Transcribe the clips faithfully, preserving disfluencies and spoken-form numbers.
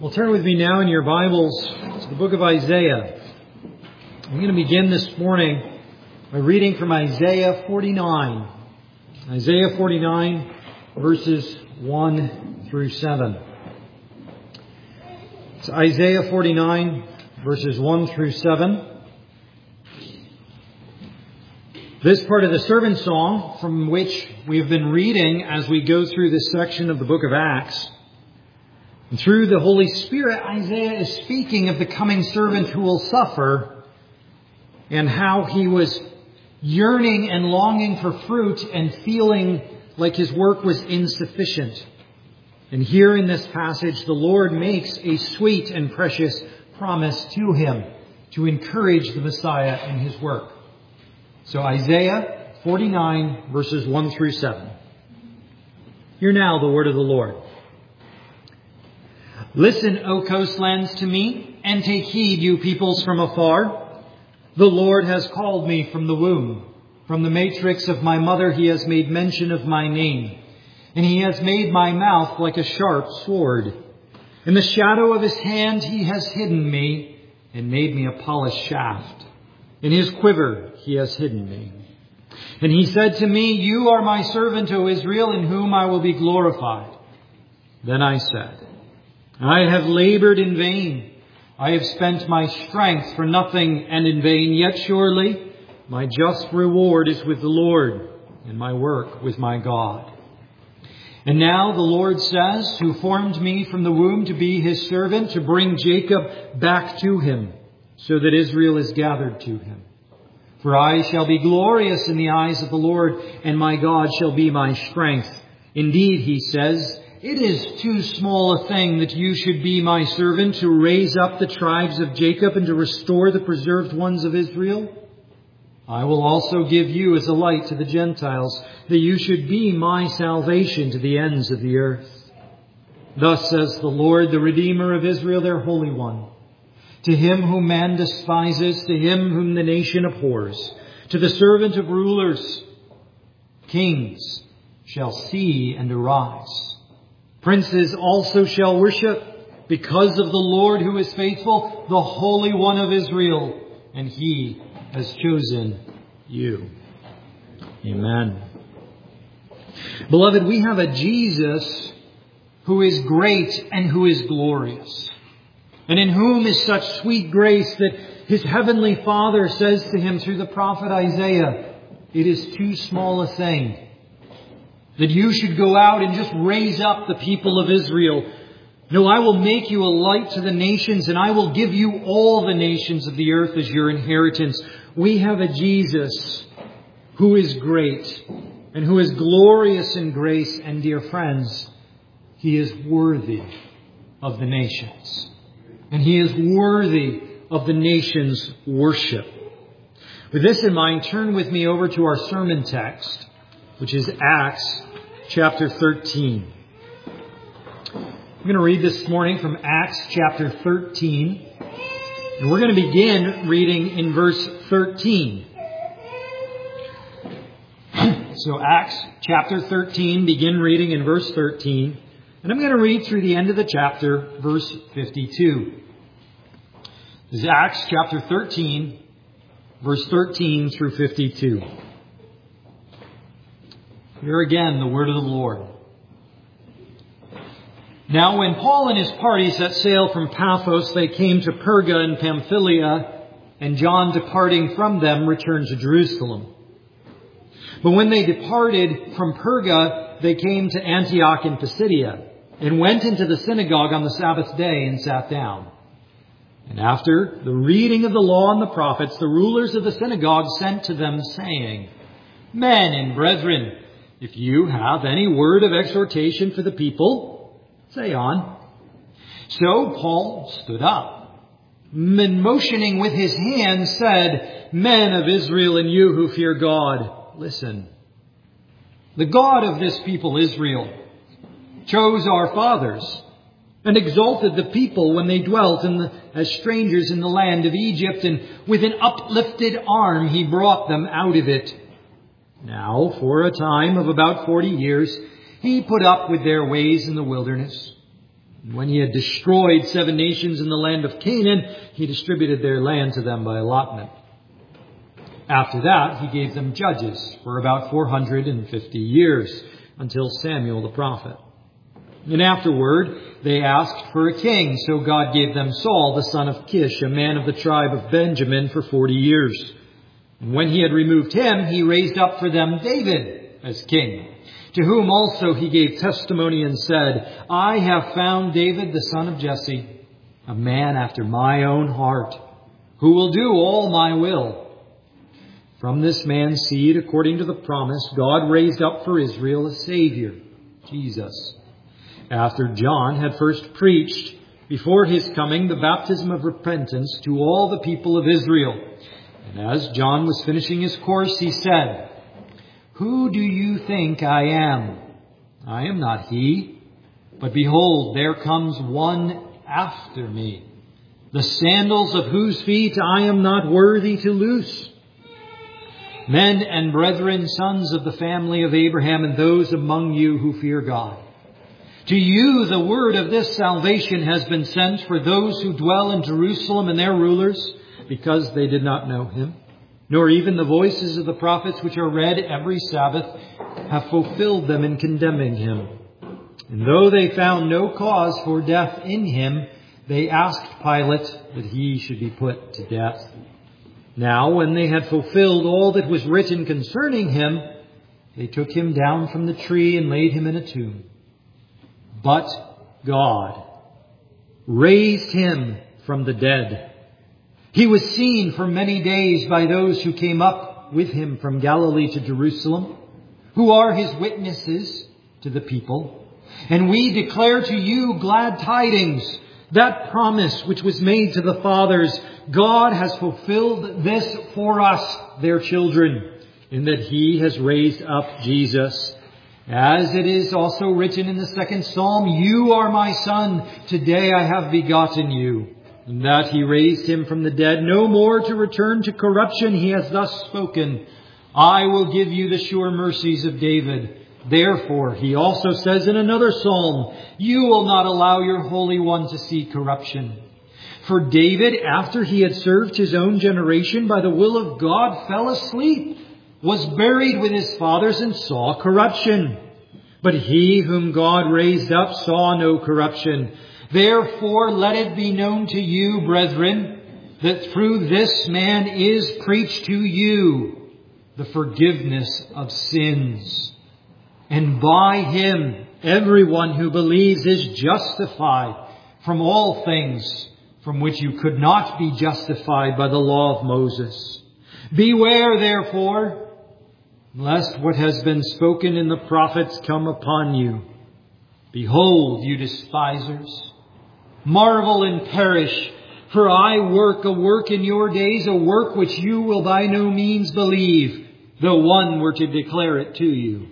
Well, turn with me now in your Bibles to the book of Isaiah. I'm going to begin this morning by reading from Isaiah forty-nine. Isaiah forty-nine, verses one through seven. It's Isaiah forty-nine, verses one through seven. This part of the servant song from which we've been reading as we go through this section of the book of Acts. And through the Holy Spirit, Isaiah is speaking of the coming servant who will suffer and how he was yearning and longing for fruit and feeling like his work was insufficient. And here in this passage, the Lord makes a sweet and precious promise to him to encourage the Messiah in his work. So Isaiah forty-nine, verses one through seven. Hear now the word of the Lord. Listen, O coastlands, to me, and take heed, you peoples from afar. The Lord has called me from the womb. From the matrix of my mother he has made mention of my name. And he has made my mouth like a sharp sword. In the shadow of his hand he has hidden me, and made me a polished shaft. In his quiver he has hidden me. And he said to me, You are my servant, O Israel, in whom I will be glorified. Then I said, I have labored in vain. I have spent my strength for nothing and in vain. Yet surely my just reward is with the Lord, and my work with my God. And now the Lord says, who formed me from the womb to be his servant, to bring Jacob back to him, so that Israel is gathered to him. For I shall be glorious in the eyes of the Lord, and my God shall be my strength. Indeed, he says, It is too small a thing that you should be my servant, to raise up the tribes of Jacob and to restore the preserved ones of Israel. I will also give you as a light to the Gentiles, that you should be my salvation to the ends of the earth. Thus says the Lord, the Redeemer of Israel, their Holy One. To him whom man despises, to him whom the nation abhors, to the servant of rulers, kings shall see and arise. Princes also shall worship because of the Lord who is faithful, the Holy One of Israel, and he has chosen you. Amen. Beloved, we have a Jesus who is great and who is glorious, and in whom is such sweet grace that his heavenly Father says to him through the prophet Isaiah, It is too small a thing that you should go out and just raise up the people of Israel. No, I will make you a light to the nations, and I will give you all the nations of the earth as your inheritance. We have a Jesus who is great and who is glorious in grace. And dear friends, he is worthy of the nations. And he is worthy of the nations' worship. With this in mind, turn with me over to our sermon text, which is Acts chapter thirteen. I'm going to read this morning from Acts chapter thirteen. And we're going to begin reading in verse thirteen. So Acts chapter thirteen, begin reading in verse thirteen. And I'm going to read through the end of the chapter, verse fifty-two. This is Acts chapter thirteen, verse thirteen through fifty-two. Here again, the word of the Lord. Now when Paul and his party set sail from Paphos, they came to Perga in Pamphylia, and John, departing from them, returned to Jerusalem. But when they departed from Perga, they came to Antioch in Pisidia, and went into the synagogue on the Sabbath day and sat down. And after the reading of the law and the prophets, the rulers of the synagogue sent to them, saying, Men and brethren, if you have any word of exhortation for the people, say on. So Paul stood up, and motioning with his hand said, Men of Israel, and you who fear God, listen. The God of this people Israel chose our fathers and exalted the people when they dwelt in the, as strangers in the land of Egypt, and with an uplifted arm he brought them out of it. Now, for a time of about forty years, he put up with their ways in the wilderness. When he had destroyed seven nations in the land of Canaan, he distributed their land to them by allotment. After that, he gave them judges for about four hundred fifty years, until Samuel the prophet. And afterward, they asked for a king, so God gave them Saul, the son of Kish, a man of the tribe of Benjamin, for forty years. And when he had removed him, he raised up for them David as king, to whom also he gave testimony and said, I have found David, the son of Jesse, a man after my own heart, who will do all my will. From this man's seed, according to the promise, God raised up for Israel a Savior, Jesus. After John had first preached before his coming the baptism of repentance to all the people of Israel. And as John was finishing his course, he said, Who do you think I am? I am not he. But behold, there comes one after me, the sandals of whose feet I am not worthy to loose. Men and brethren, sons of the family of Abraham, and those among you who fear God. To you the word of this salvation has been sent for those who dwell in Jerusalem and their rulers, because they did not know him, nor even the voices of the prophets which are read every Sabbath have fulfilled them in condemning him. And though they found no cause for death in him, they asked Pilate that he should be put to death. Now, when they had fulfilled all that was written concerning him, they took him down from the tree and laid him in a tomb. But God raised him from the dead. He was seen for many days by those who came up with him from Galilee to Jerusalem, who are his witnesses to the people. And we declare to you glad tidings. That promise which was made to the fathers, God has fulfilled this for us, their children, in that he has raised up Jesus. As it is also written in the second psalm, You are my son, today I have begotten you. And that he raised him from the dead, no more to return to corruption. He has thus spoken, I will give you the sure mercies of David. Therefore, he also says in another psalm, You will not allow your Holy One to see corruption. For David, after he had served his own generation by the will of God, fell asleep, was buried with his fathers, and saw corruption. But he whom God raised up saw no corruption. Therefore, let it be known to you, brethren, that through this man is preached to you the forgiveness of sins. And by him, everyone who believes is justified from all things from which you could not be justified by the law of Moses. Beware, therefore, lest what has been spoken in the prophets come upon you. Behold, you despisers, marvel and perish, for I work a work in your days, a work which you will by no means believe, though one were to declare it to you.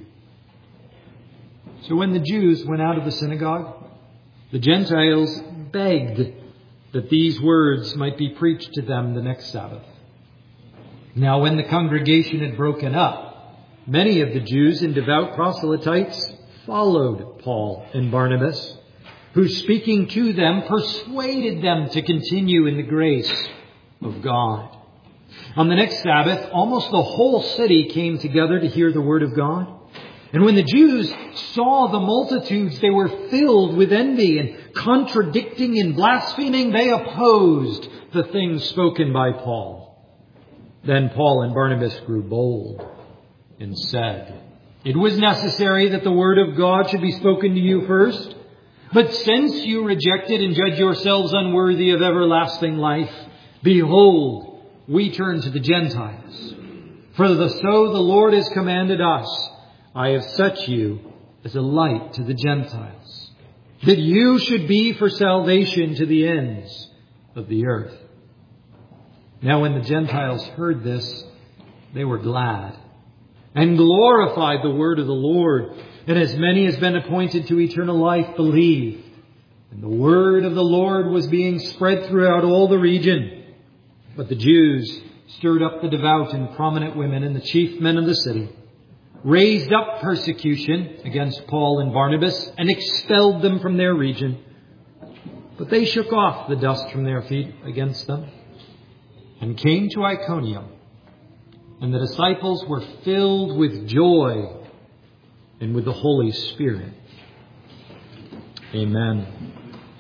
So when the Jews went out of the synagogue, the Gentiles begged that these words might be preached to them the next Sabbath. Now when the congregation had broken up, many of the Jews and devout proselytes followed Paul and Barnabas, who speaking to them persuaded them to continue in the grace of God. On the next Sabbath, almost the whole city came together to hear the word of God. And when the Jews saw the multitudes, they were filled with envy, and contradicting and blaspheming, they opposed the things spoken by Paul. Then Paul and Barnabas grew bold and said, It was necessary that the word of God should be spoken to you first. But since you rejected and judge yourselves unworthy of everlasting life, behold, we turn to the Gentiles. For the, so the Lord has commanded us, I have set you as a light to the Gentiles, that you should be for salvation to the ends of the earth. Now when the Gentiles heard this, they were glad and glorified the word of the Lord. And as many as been appointed to eternal life believed. And the word of the Lord was being spread throughout all the region. But the Jews stirred up the devout and prominent women and the chief men of the city, raised up persecution against Paul and Barnabas, and expelled them from their region. But they shook off the dust from their feet against them and came to Iconium. And the disciples were filled with joy and with the Holy Spirit. Amen.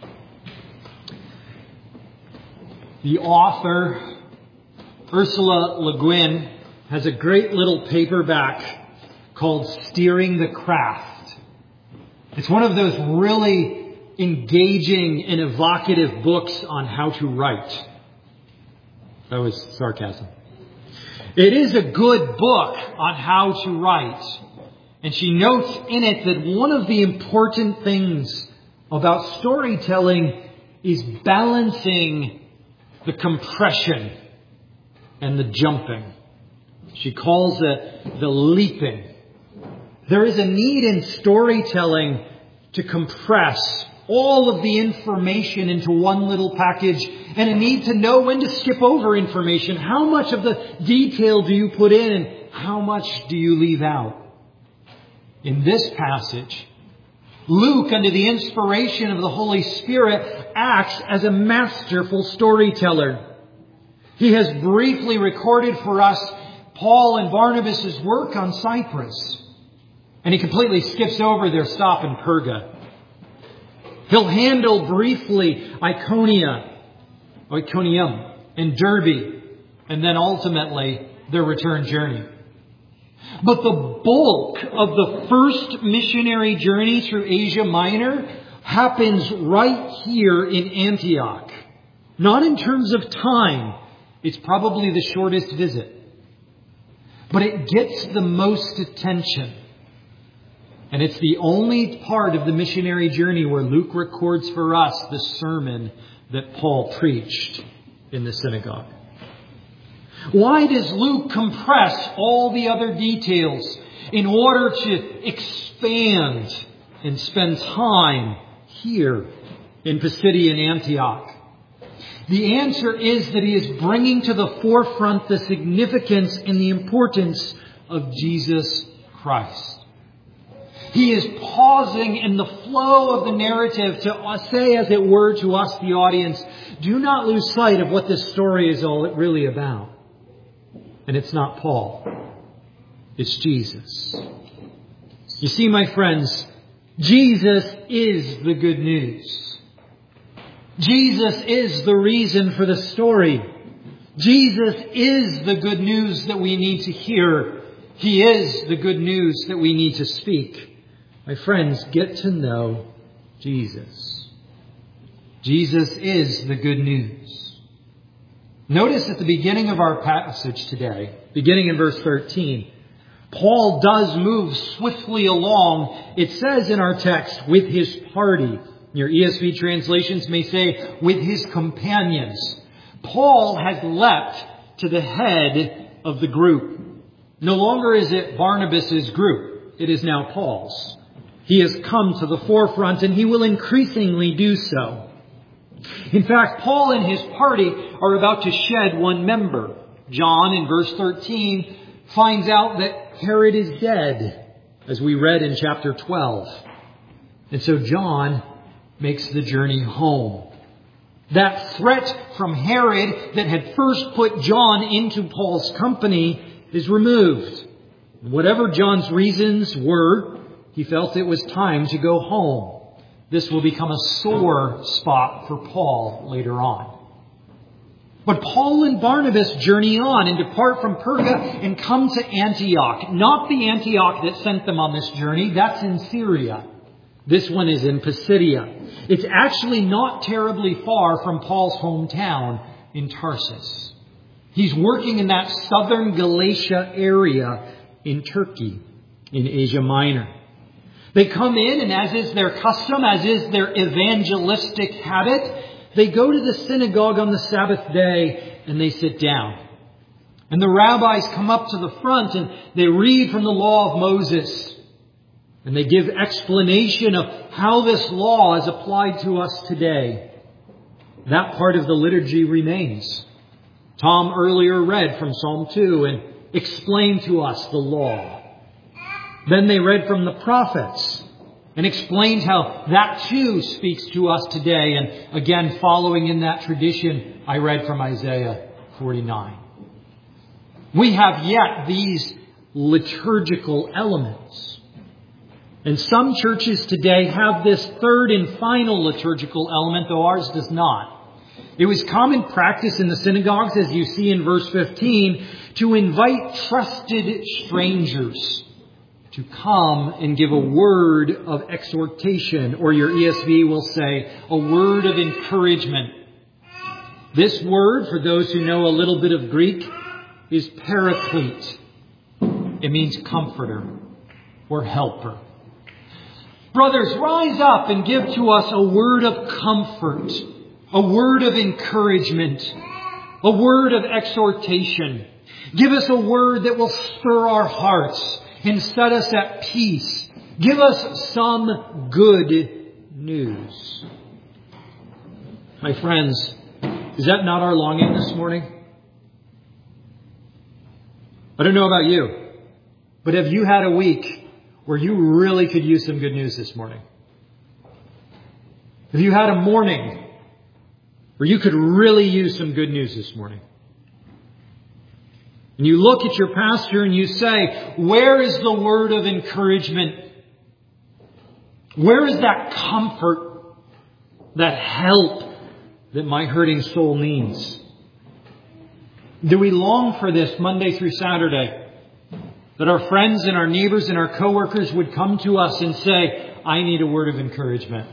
The author, Ursula Le Guin, has a great little paperback called Steering the Craft. It's one of those really engaging and evocative books on how to write. That was sarcasm. It is a good book on how to write. And she notes in it that one of the important things about storytelling is balancing the compression and the jumping. She calls it the leaping. There is a need in storytelling to compress all of the information into one little package, and a need to know when to skip over information. How much of the detail do you put in, and how much do you leave out? In this passage, Luke, under the inspiration of the Holy Spirit, acts as a masterful storyteller. He has briefly recorded for us Paul and Barnabas' work on Cyprus, and he completely skips over their stop in Perga. He'll handle briefly Iconia, Iconium, and Derbe, and then ultimately their return journey. But the bulk of the first missionary journey through Asia Minor happens right here in Antioch. Not in terms of time. It's probably the shortest visit. But it gets the most attention. And it's the only part of the missionary journey where Luke records for us the sermon that Paul preached in the synagogue. Why does Luke compress all the other details in order to expand and spend time here in Pisidian Antioch? The answer is that he is bringing to the forefront the significance and the importance of Jesus Christ. He is pausing in the flow of the narrative to say, as it were, to us, the audience, do not lose sight of what this story is all really about. And it's not Paul. It's Jesus. You see, my friends, Jesus is the good news. Jesus is the reason for the story. Jesus is the good news that we need to hear. He is the good news that we need to speak. My friends, get to know Jesus. Jesus is the good news. Notice at the beginning of our passage today, beginning in verse thirteen, Paul does move swiftly along. It says in our text, with his party. Your E S V translations may say, with his companions. Paul has leapt to the head of the group. No longer is it Barnabas' group. It is now Paul's. He has come to the forefront, and he will increasingly do so. In fact, Paul and his party are about to shed one member. John, in verse thirteen, finds out that Herod is dead, as we read in chapter twelve. And so John makes the journey home. That threat from Herod that had first put John into Paul's company is removed. Whatever John's reasons were, he felt it was time to go home. This will become a sore spot for Paul later on. But Paul and Barnabas journey on and depart from Perga and come to Antioch. Not the Antioch that sent them on this journey. That's in Syria. This one is in Pisidia. It's actually not terribly far from Paul's hometown in Tarsus. He's working in that southern Galatia area in Turkey, in Asia Minor. They come in, and as is their custom, as is their evangelistic habit, they go to the synagogue on the Sabbath day and they sit down. And the rabbis come up to the front and they read from the law of Moses. And they give explanation of how this law is applied to us today. That part of the liturgy remains. Tom earlier read from Psalm two and explained to us the law. Then they read from the prophets. and explained how that too speaks to us today. And again, following in that tradition, I read from Isaiah forty-nine. We have yet these liturgical elements. And some churches today have this third and final liturgical element, though ours does not. It was common practice in the synagogues, as you see in verse fifteen, to invite trusted strangers to come and give a word of exhortation, or your E S V will say, a word of encouragement. This word, for those who know a little bit of Greek, is paraclete. It means comforter or helper. Brothers, rise up and give to us a word of comfort, a word of encouragement, a word of exhortation. Give us a word that will stir our hearts and set us at peace. Give us some good news. My friends, is that not our longing this morning? I don't know about you, but have you had a week where you really could use some good news this morning? Have you had a morning where you could really use some good news this morning? And you look at your pastor and you say, where is the word of encouragement? Where is that comfort, that help that my hurting soul needs? Do we long for this Monday through Saturday? That our friends and our neighbors and our coworkers would come to us and say, I need a word of encouragement.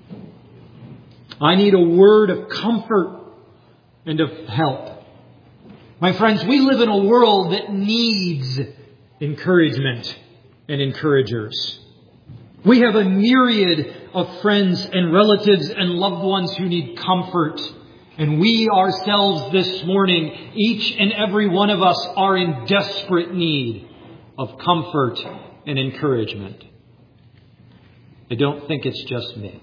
I need a word of comfort and of help. My friends, we live in a world that needs encouragement and encouragers. We have a myriad of friends and relatives and loved ones who need comfort. And we ourselves this morning, each and every one of us, are in desperate need of comfort and encouragement. I don't think it's just me.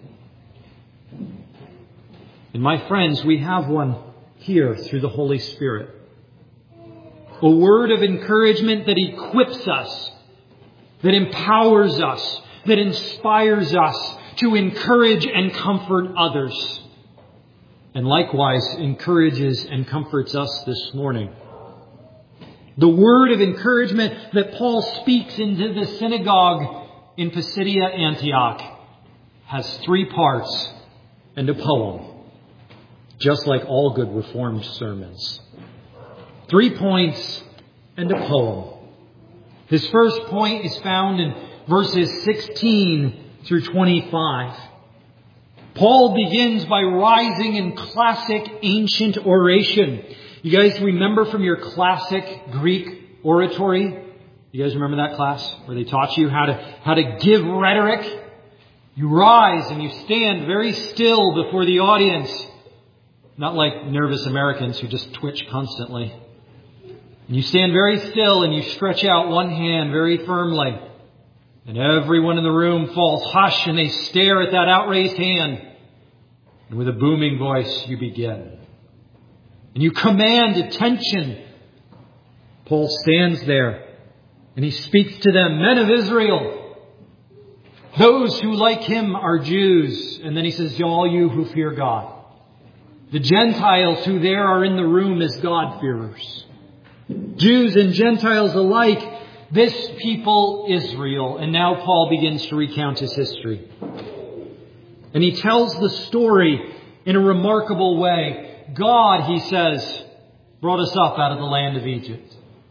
And my friends, we have one here through the Holy Spirit. A word of encouragement that equips us, that empowers us, that inspires us to encourage and comfort others. And likewise encourages and comforts us this morning. The word of encouragement that Paul speaks into the synagogue in Pisidia, Antioch, has three parts and a poem, just like all good Reformed sermons. Three points and a poem. His first point is found in verses sixteen through twenty-five. Paul begins by rising in classic ancient oration. You guys remember from your classic Greek oratory? You guys remember that class where they taught you how to, how to give rhetoric? You rise and you stand very still before the audience. Not like nervous Americans who just twitch constantly. You stand very still and you stretch out one hand very firmly. And everyone in the room falls hush and they stare at that outraised hand. And with a booming voice, you begin. And you command attention. Paul stands there and he speaks to them, men of Israel, those who like him are Jews. And then he says, all you who fear God. The Gentiles who there are in the room as God-fearers. Jews and Gentiles alike, this people Israel. And now Paul begins to recount his history. And he tells the story in a remarkable way. God, he says, brought us up out of the land of Egypt.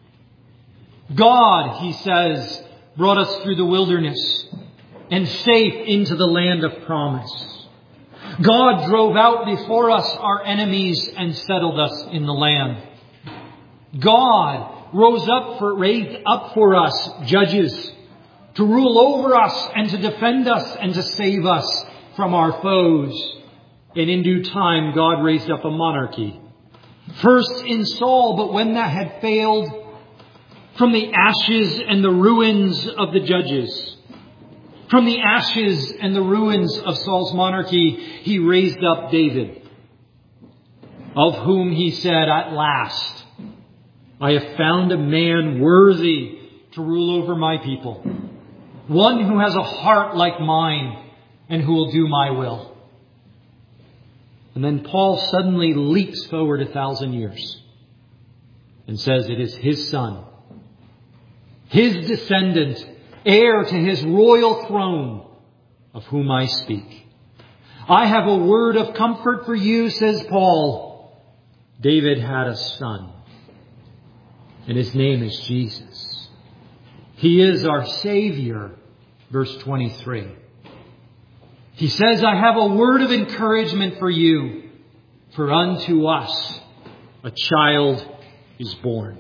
God, he says, brought us through the wilderness and safe into the land of promise. God drove out before us our enemies and settled us in the land. God rose up for, raised up for us judges to rule over us and to defend us and to save us from our foes. And in due time, God raised up a monarchy. First in Saul, but when that had failed, from the ashes and the ruins of the judges, from the ashes and the ruins of Saul's monarchy, he raised up David, of whom he said, at last, I have found a man worthy to rule over my people, one who has a heart like mine and who will do my will. And then Paul suddenly leaps forward a thousand years and says it is his son, his descendant, heir to his royal throne, of whom I speak. I have a word of comfort for you, says Paul. David had a son, and his name is Jesus. He is our Savior, verse twenty-three. He says, I have a word of encouragement for you, for unto us a child is born.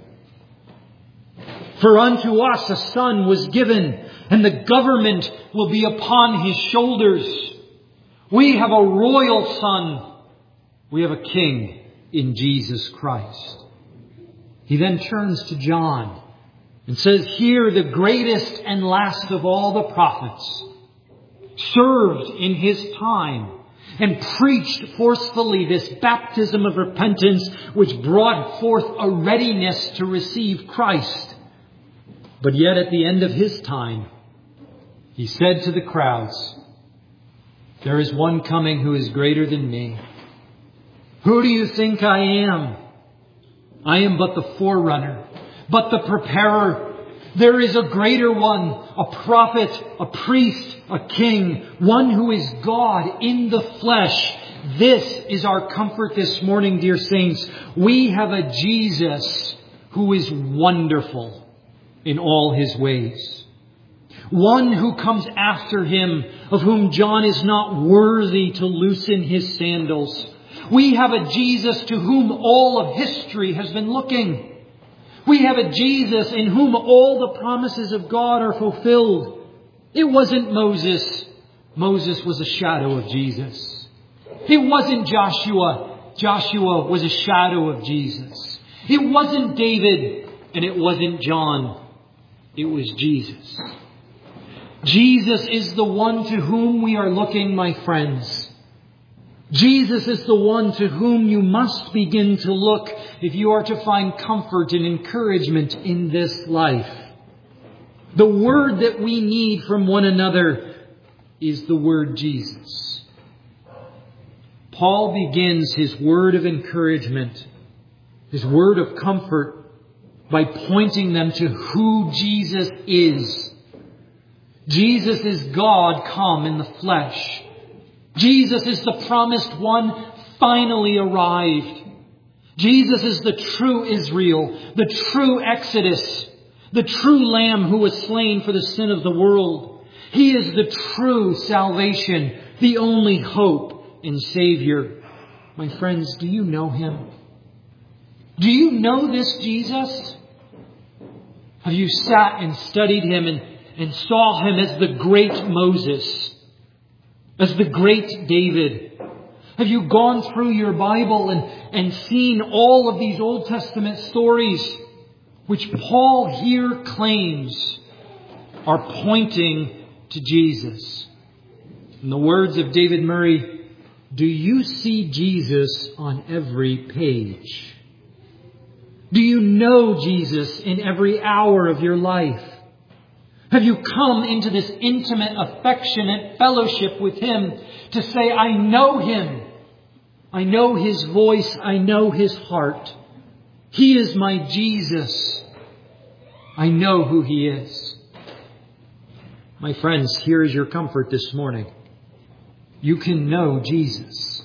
For unto us a son was given, and the government will be upon his shoulders. We have a royal son. We have a king in Jesus Christ. He then turns to John and says, here the greatest and last of all the prophets served in his time and preached forcefully this baptism of repentance which brought forth a readiness to receive Christ. But yet at the end of his time, he said to the crowds, there is one coming who is greater than me. Who do you think I am? I am but the forerunner, but the preparer. There is a greater one, a prophet, a priest, a king, one who is God in the flesh. This is our comfort this morning, dear saints. We have a Jesus who is wonderful in all his ways. One who comes after him, of whom John is not worthy to loosen his sandals. We have a Jesus to whom all of history has been looking. We have a Jesus in whom all the promises of God are fulfilled. It wasn't Moses. Moses was a shadow of Jesus. It wasn't Joshua. Joshua was a shadow of Jesus. It wasn't David, and it wasn't John. It was Jesus. Jesus is the one to whom we are looking, my friends. Jesus is the one to whom you must begin to look if you are to find comfort and encouragement in this life. The word that we need from one another is the word Jesus. Paul begins his word of encouragement, his word of comfort, by pointing them to who Jesus is. Jesus is God come in the flesh. Jesus is the promised one, finally arrived. Jesus is the true Israel, the true Exodus, the true Lamb who was slain for the sin of the world. He is the true salvation, the only hope and Savior. My friends, do you know him? Do you know this Jesus? Have you sat and studied him and, and saw him as the great Moses? As the great David? Have you gone through your Bible and, and seen all of these Old Testament stories which Paul here claims are pointing to Jesus? In the words of David Murray, do you see Jesus on every page? Do you know Jesus in every hour of your life? Have you come into this intimate, affectionate fellowship with him to say, I know him. I know his voice. I know his heart. He is my Jesus. I know who he is. My friends, here is your comfort this morning. You can know Jesus.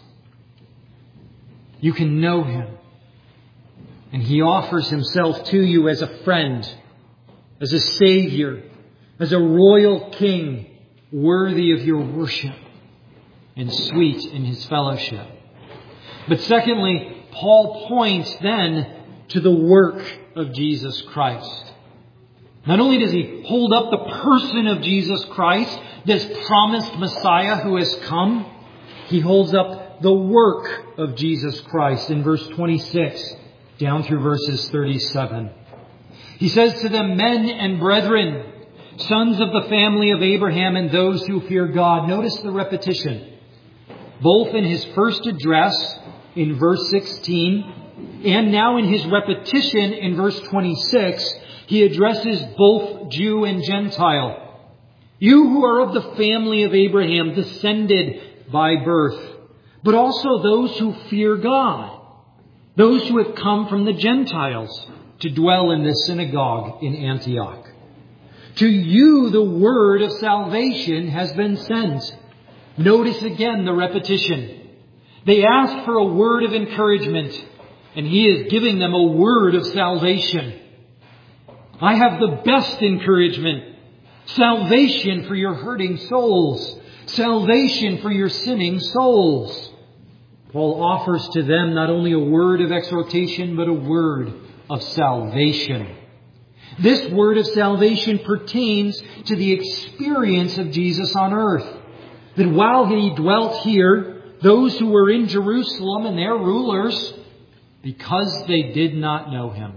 You can know him. And he offers himself to you as a friend, as a Savior, as a royal king, worthy of your worship and sweet in his fellowship. But secondly, Paul points then to the work of Jesus Christ. Not only does he hold up the person of Jesus Christ, this promised Messiah who has come, he holds up the work of Jesus Christ in verse twenty-six down through verses thirty-seven. He says to them, men and brethren, sons of the family of Abraham and those who fear God. Notice the repetition. Both in his first address in verse sixteen and now in his repetition in verse twenty-six, he addresses both Jew and Gentile. You who are of the family of Abraham, descended by birth, but also those who fear God, those who have come from the Gentiles to dwell in this synagogue in Antioch. To you the word of salvation has been sent. Notice again the repetition. They asked for a word of encouragement, and He is giving them a word of salvation. I have the best encouragement. Salvation for your hurting souls. Salvation for your sinning souls. Paul offers to them not only a word of exhortation, but a word of salvation. This word of salvation pertains to the experience of Jesus on earth. That while He dwelt here, those who were in Jerusalem and their rulers, because they did not know Him.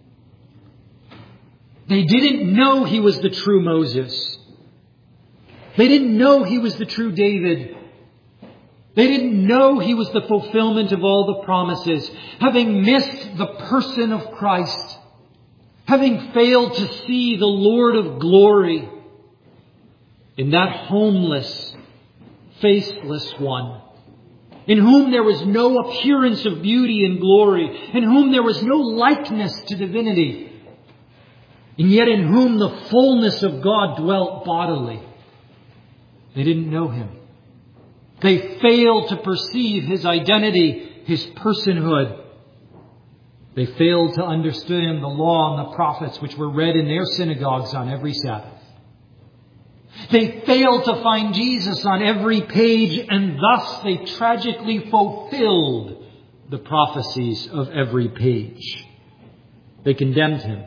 They didn't know He was the true Moses. They didn't know He was the true David. They didn't know He was the fulfillment of all the promises. Having missed the person of Christ, having failed to see the Lord of glory in that homeless, faceless one, in whom there was no appearance of beauty and glory, in whom there was no likeness to divinity, and yet in whom the fullness of God dwelt bodily. They didn't know Him. They failed to perceive His identity, His personhood. They failed to understand the law and the prophets which were read in their synagogues on every Sabbath. They failed to find Jesus on every page, and thus they tragically fulfilled the prophecies of every page. They condemned Him.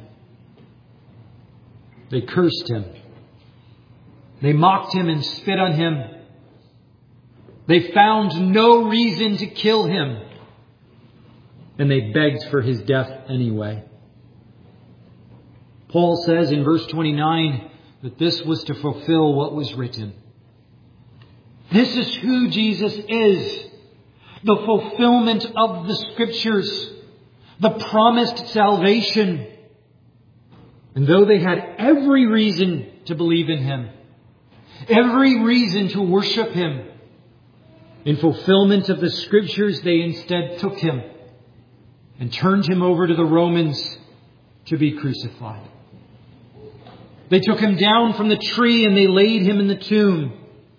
They cursed Him. They mocked Him and spit on Him. They found no reason to kill Him. And they begged for His death anyway. Paul says in verse twenty-nine that this was to fulfill what was written. This is who Jesus is. The fulfillment of the Scriptures. The promised salvation. And though they had every reason to believe in Him, every reason to worship Him, in fulfillment of the Scriptures, they instead took Him and turned Him over to the Romans to be crucified. They took Him down from the tree and they laid Him in the tomb.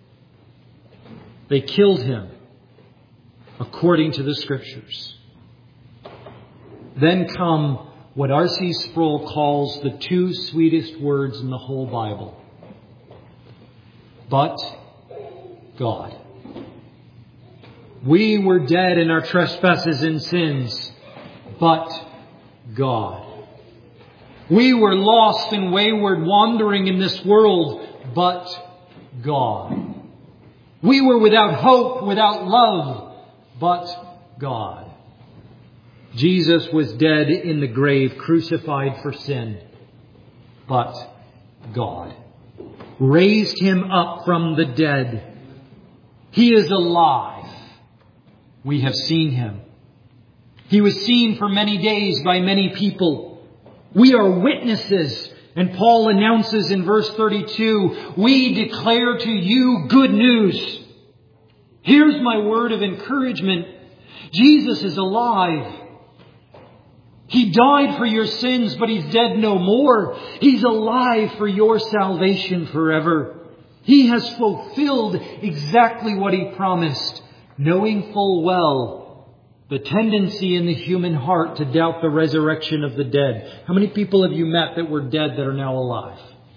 They killed Him according to the Scriptures. Then come what R C Sproul calls the two sweetest words in the whole Bible. But God. We were dead in our trespasses and sins, but God. We were lost and wayward, wandering in this world, but God. We were without hope, without love, but God. Jesus was dead in the grave, crucified for sin, but God raised Him up from the dead. He is alive. We have seen Him. He was seen for many days by many people. We are witnesses. And Paul announces in verse thirty-two, we declare to you good news. Here's my word of encouragement. Jesus is alive. He died for your sins, but He's dead no more. He's alive for your salvation forever. He has fulfilled exactly what He promised, knowing full well the tendency in the human heart to doubt the resurrection of the dead. How many people have you met that were dead that are now alive?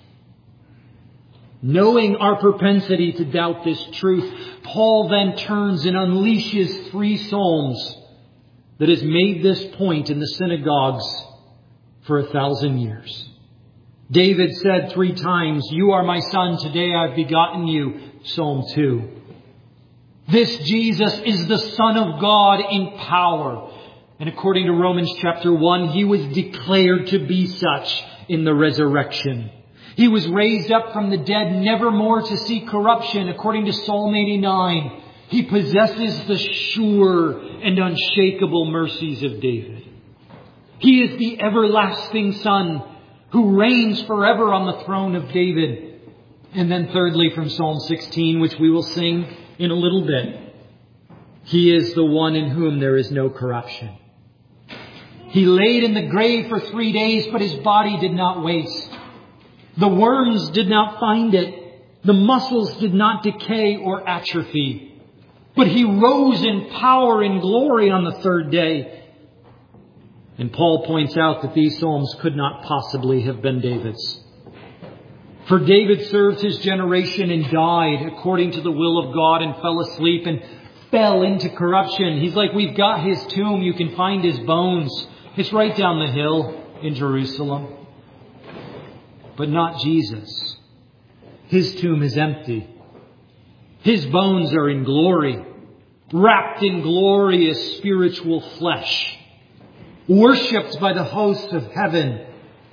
Knowing our propensity to doubt this truth, Paul then turns and unleashes three psalms that has made this point in the synagogues for a thousand years. David said three times, you are my son, today I've begotten you. Psalm two. This Jesus is the Son of God in power. And according to Romans chapter one, He was declared to be such in the resurrection. He was raised up from the dead, never more to see corruption. According to Psalm eighty-nine, He possesses the sure and unshakable mercies of David. He is the everlasting Son who reigns forever on the throne of David. And then thirdly, from Psalm sixteen, which we will sing in a little bit, He is the one in whom there is no corruption. He laid in the grave for three days, but His body did not waste. The worms did not find it. The muscles did not decay or atrophy. But He rose in power and glory on the third day. And Paul points out that these Psalms could not possibly have been David's. For David served his generation and died according to the will of God and fell asleep and fell into corruption. He's like, we've got his tomb. You can find his bones. It's right down the hill in Jerusalem. But not Jesus. His tomb is empty. His bones are in glory, wrapped in glorious spiritual flesh, worshipped by the hosts of heaven.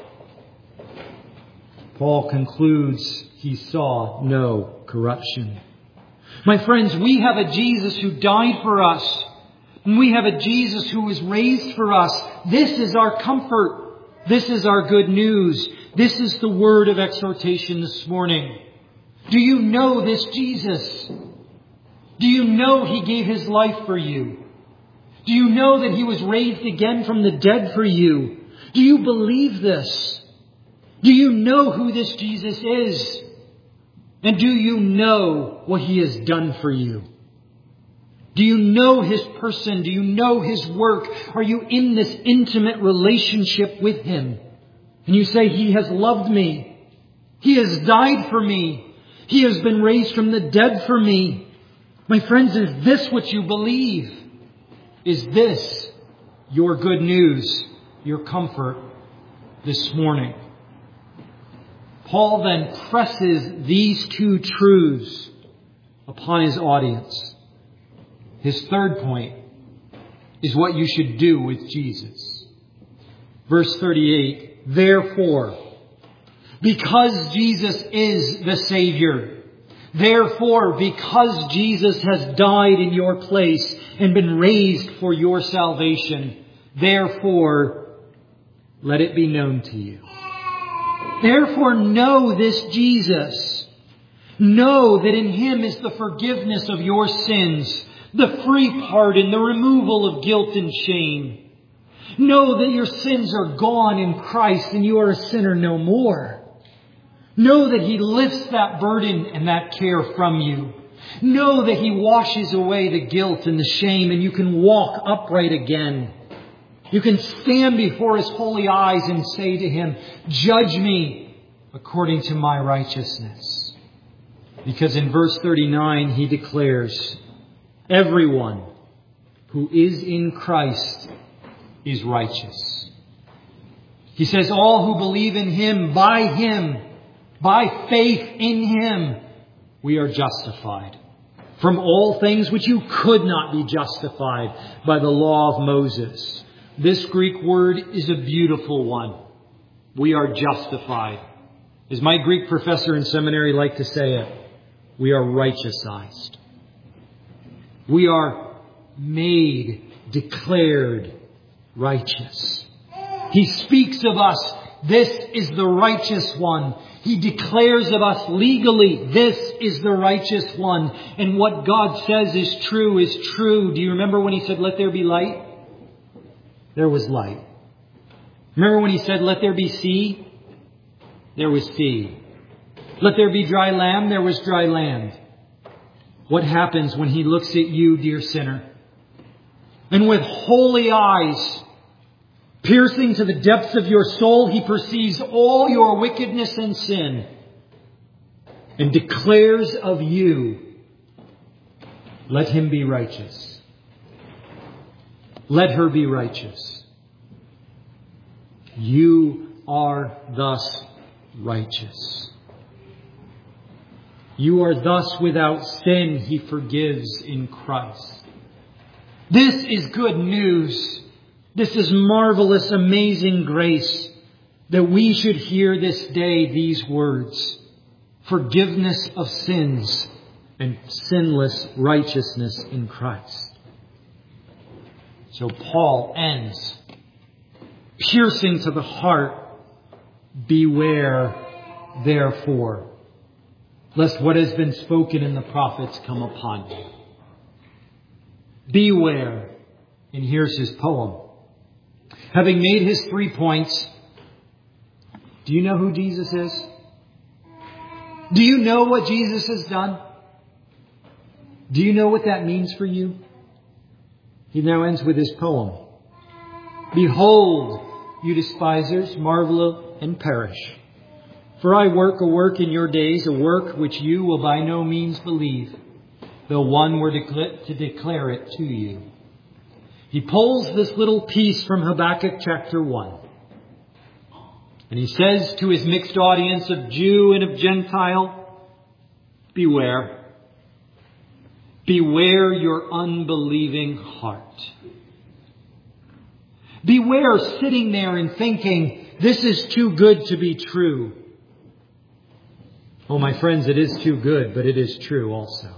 Paul concludes he saw no corruption. My friends, we have a Jesus who died for us. And we have a Jesus who was raised for us. This is our comfort. This is our good news. This is the word of exhortation this morning. Do you know this Jesus? Do you know He gave His life for you? Do you know that He was raised again from the dead for you? Do you believe this? Do you know who this Jesus is? And do you know what He has done for you? Do you know His person? Do you know His work? Are you in this intimate relationship with Him? And you say, He has loved me. He has died for me. He has been raised from the dead for me. My friends, is this what you believe? Is this your good news, your comfort this morning? Paul then presses these two truths upon his audience. His third point is what you should do with Jesus. Verse thirty-eight, therefore, because Jesus is the Savior, therefore, because Jesus has died in your place and been raised for your salvation, therefore, let it be known to you. Therefore, know this Jesus. Know that in Him is the forgiveness of your sins, the free pardon, the removal of guilt and shame. Know that your sins are gone in Christ and you are a sinner no more. Know that He lifts that burden and that care from you. Know that He washes away the guilt and the shame and you can walk upright again. You can stand before His holy eyes and say to Him, judge me according to my righteousness. Because in verse thirty-nine He declares, everyone who is in Christ is righteous. He says all who believe in Him, by Him, by faith in Him, we are justified from all things which you could not be justified by the law of Moses. This Greek word is a beautiful one. We are justified. As my Greek professor in seminary liked to say it, we are righteousized. We are made, declared righteous. He speaks of us, this is the righteous one. He declares of us legally, this is the righteous one. And what God says is true is true. Do you remember when He said, let there be light? There was light. Remember when He said, let there be sea? There was sea. Let there be dry land? There was dry land. What happens when He looks at you, dear sinner? And with holy eyes, piercing to the depths of your soul, He perceives all your wickedness and sin and declares of you, let him be righteous. Let her be righteous. You are thus righteous. You are thus without sin, He forgives in Christ. This is good news. This is marvelous, amazing grace that we should hear this day these words. Forgiveness of sins and sinless righteousness in Christ. So Paul ends, piercing to the heart, beware therefore. lest what has been spoken in the prophets come upon you. Beware. And here's his poem. Having made his three points, do you know who Jesus is? Do you know what Jesus has done? Do you know what that means for you? He now ends with his poem. Behold, you despisers, marvel and perish. For I work a work in your days, a work which you will by no means believe, though one were to declare it to you. He pulls this little piece from Habakkuk chapter one. And he says to his mixed audience of Jew and of Gentile, beware. Beware your unbelieving heart. Beware sitting there and thinking, this is too good to be true. Oh, my friends, it is too good, but it is true also.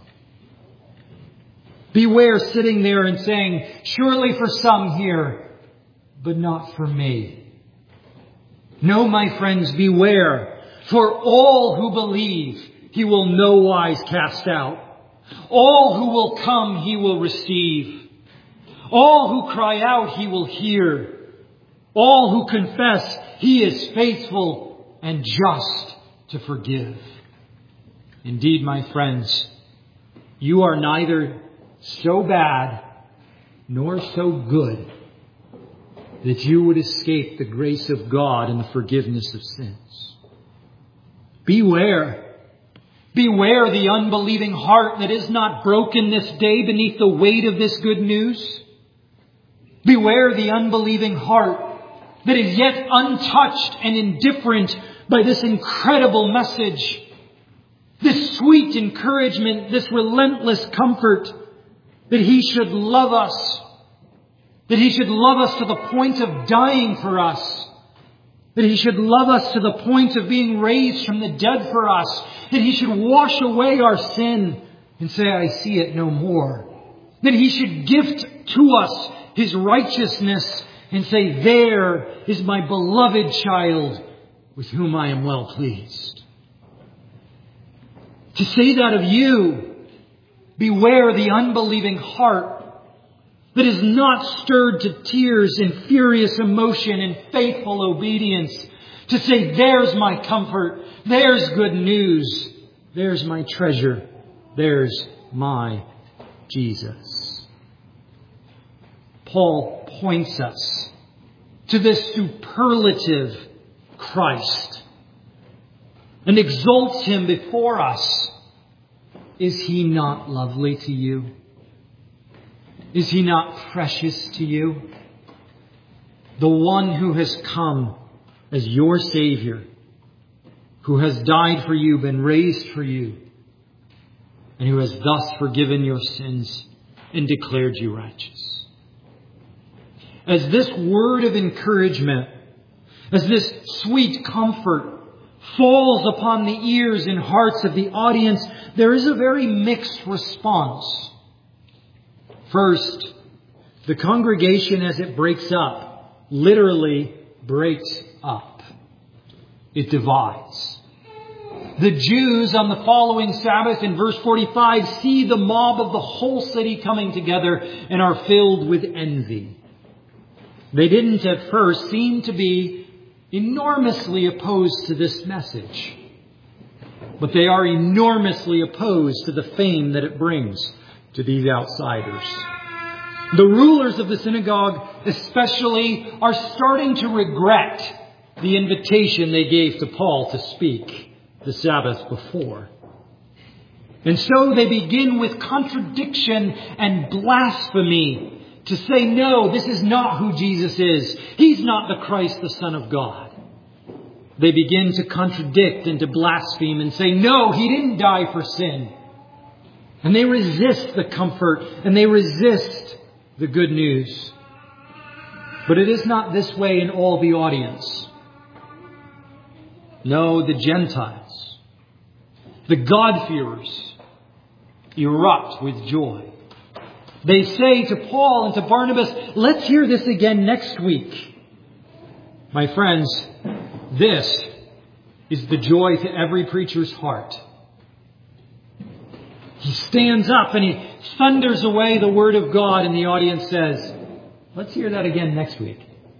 Beware sitting there and saying, surely for some here, but not for me. No, my friends, beware. For all who believe, he will no wise cast out. All who will come, he will receive. All who cry out, he will hear. All who confess, he is faithful and just to forgive. Indeed, my friends, you are neither so bad nor so good that you would escape the grace of God and the forgiveness of sins. Beware. Beware the unbelieving heart that is not broken this day beneath the weight of this good news. Beware the unbelieving heart that is yet untouched and indifferent by this incredible message. This sweet encouragement, this relentless comfort that he should love us. That he should love us to the point of dying for us. That he should love us to the point of being raised from the dead for us. That he should wash away our sin and say, I see it no more. That he should gift to us his righteousness and say, there is my beloved child with whom I am well pleased. To say that of you, beware the unbelieving heart that is not stirred to tears in furious emotion and faithful obedience. To say, there's my comfort. There's good news. There's my treasure. There's my Jesus. Paul points us to this superlative Christ and exalts him before us. Is he not lovely to you? Is he not precious to you? The one who has come as your Savior, who has died for you, been raised for you, and who has thus forgiven your sins and declared you righteous. As this word of encouragement, as this sweet comfort falls upon the ears and hearts of the audience, there is a very mixed response. First, the congregation as it breaks up, literally breaks up. It divides. The Jews on the following Sabbath in verse forty-five see the mob of the whole city coming together and are filled with envy. They didn't at first seem to be enormously opposed to this message, but they are enormously opposed to the fame that it brings to these outsiders. The rulers of the synagogue especially are starting to regret the invitation they gave to Paul to speak the Sabbath before. And so they begin with contradiction and blasphemy to say, no, this is not who Jesus is. He's not the Christ, the Son of God. They begin to contradict and to blaspheme and say, no, he didn't die for sin. And they resist the comfort and they resist the good news. But it is not this way in all the audience. No, the Gentiles, the God-fearers, erupt with joy. They say to Paul and to Barnabas, let's hear this again next week. My friends, this is the joy to every preacher's heart. He stands up and he thunders away the Word of God, and the audience says, let's hear that again next week.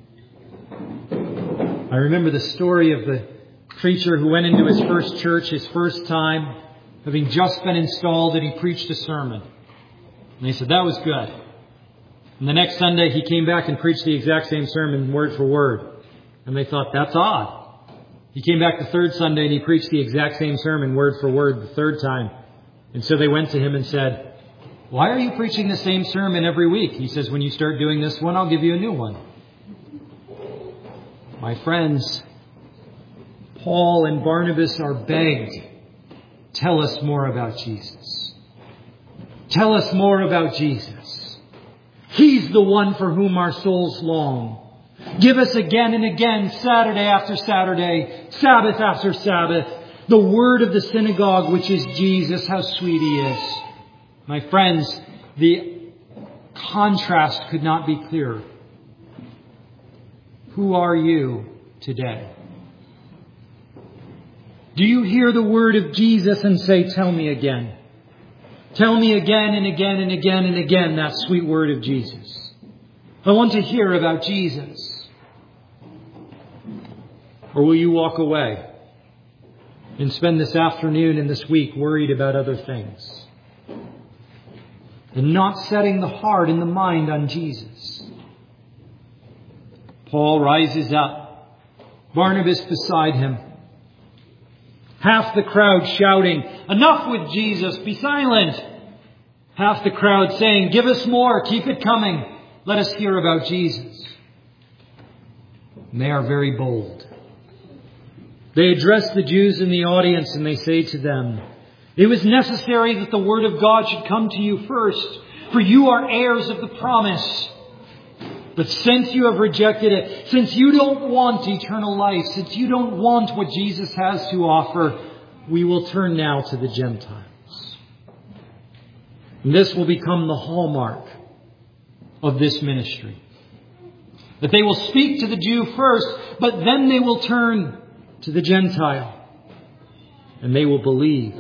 I remember the story of the preacher who went into his first church, his first time, having just been installed, and he preached a sermon. And they said, that was good. And the next Sunday he came back and preached the exact same sermon, word for word. And they thought, that's odd. He came back the third Sunday and he preached the exact same sermon, word for word, the third time. And so they went to him and said, why are you preaching the same sermon every week? He says, when you start doing this one, I'll give you a new one. My friends, Paul and Barnabas are begged, tell us more about Jesus. Tell us more about Jesus. He's the one for whom our souls long. Give us again and again, Saturday after Saturday, Sabbath after Sabbath, the word of the synagogue, which is Jesus. How sweet He is. My friends, the contrast could not be clearer. Who are you today? Do you hear the word of Jesus and say, tell me again? Tell me again and again and again and again that sweet word of Jesus. I want to hear about Jesus. Or will you walk away and spend this afternoon and this week worried about other things and not setting the heart and the mind on Jesus? Paul rises up, Barnabas beside him. Half the crowd shouting, enough with Jesus, be silent. Half the crowd saying, give us more, keep it coming. Let us hear about Jesus. And they are very bold. They address the Jews in the audience and they say to them, it was necessary that the word of God should come to you first, for you are heirs of the promise. But since you have rejected it, since you don't want eternal life, since you don't want what Jesus has to offer, we will turn now to the Gentiles. And this will become the hallmark of this ministry. That they will speak to the Jew first, but then they will turn to the Gentile. And they will believe.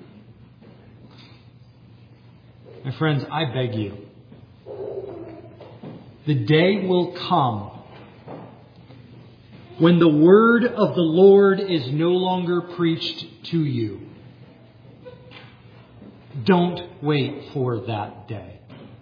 My friends, I beg you. The day will come when the word of the Lord is no longer preached to you. Don't wait for that day.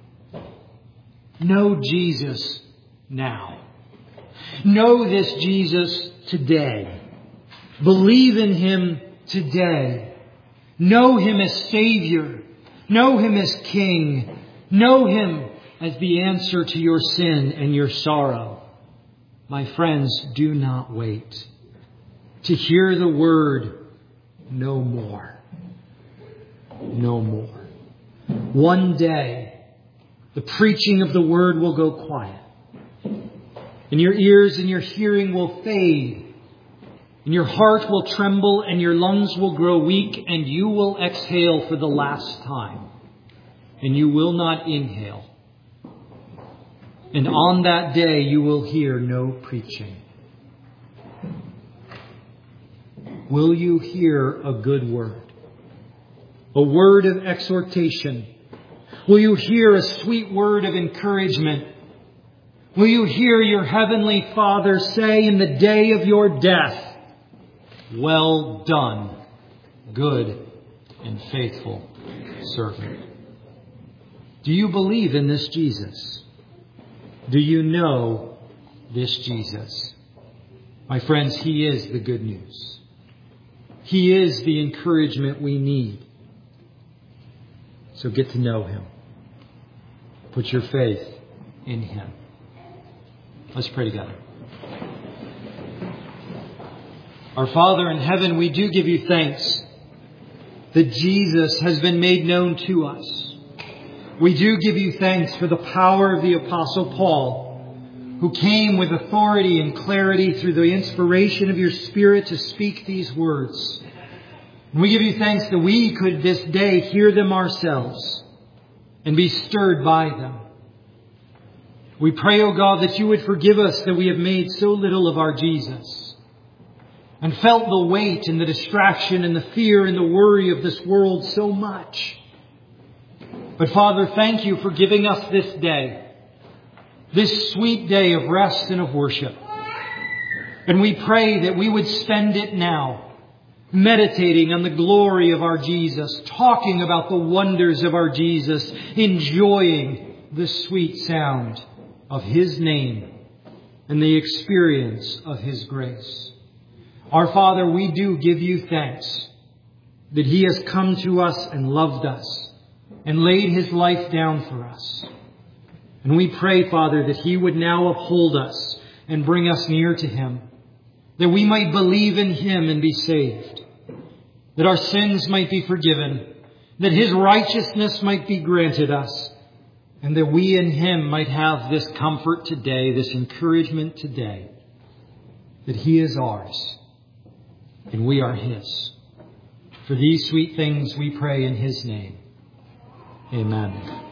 Know Jesus now. Know this Jesus today. Believe in Him today. Know Him as Savior. Know Him as King. Know Him as the answer to your sin and your sorrow. My friends, do not wait to hear the word no more. No more. One day, the preaching of the word will go quiet. And your ears and your hearing will fade. And your heart will tremble and your lungs will grow weak and you will exhale for the last time. And you will not inhale. And on that day you will hear no preaching. Will you hear a good word? A word of exhortation? Will you hear a sweet word of encouragement? Will you hear your heavenly Father say in the day of your death, well done, good and faithful servant? Do you believe in this Jesus? Do you know this Jesus? My friends, He is the good news. He is the encouragement we need. So get to know Him. Put your faith in Him. Let's pray together. Our Father in heaven, we do give you thanks that Jesus has been made known to us. We do give you thanks for the power of the Apostle Paul, who came with authority and clarity through the inspiration of your Spirit to speak these words. And we give you thanks that we could this day hear them ourselves and be stirred by them. We pray, O God, that you would forgive us that we have made so little of our Jesus and felt the weight and the distraction and the fear and the worry of this world so much. But Father, thank you for giving us this day, this sweet day of rest and of worship. And we pray that we would spend it now meditating on the glory of our Jesus, talking about the wonders of our Jesus, enjoying the sweet sound of His name and the experience of His grace. Our Father, we do give you thanks that He has come to us and loved us and laid His life down for us. And we pray, Father, that He would now uphold us and bring us near to Him, that we might believe in Him and be saved, that our sins might be forgiven, that His righteousness might be granted us, and that we in Him might have this comfort today, this encouragement today, that He is ours and we are His. For these sweet things we pray in His name. Amen.